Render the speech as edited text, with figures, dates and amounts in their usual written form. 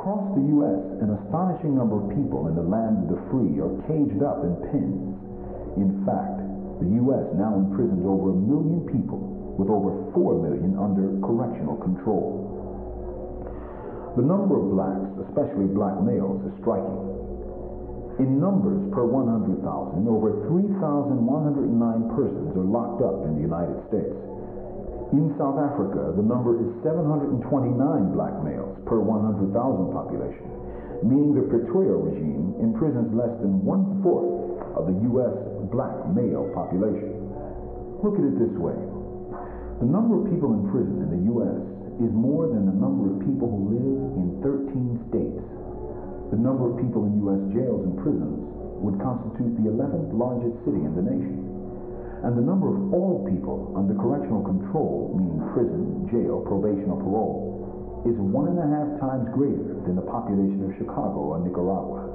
Across the U.S., an astonishing number of people in the land of the free are caged up in pens. In fact, the U.S. now imprisons over 1 million people, with over 4 million under correctional control. The number of blacks, especially black males, is striking. In numbers per 100,000, over 3,109 persons are locked up in the United States. In South Africa, the number is 729 black males per 100,000 population, meaning the Pretoria regime imprisons less than 1/4 of the U.S. black male population. Look at it this way. The number of people in prison in the U.S. is more than the number of people who live in 13 states. The number of people in U.S. jails and prisons would constitute the 11th largest city in the nation. And the number of all people under correctional control, meaning prison, jail, probation, or parole, is 1.5 times greater than the population of Chicago or Nicaragua.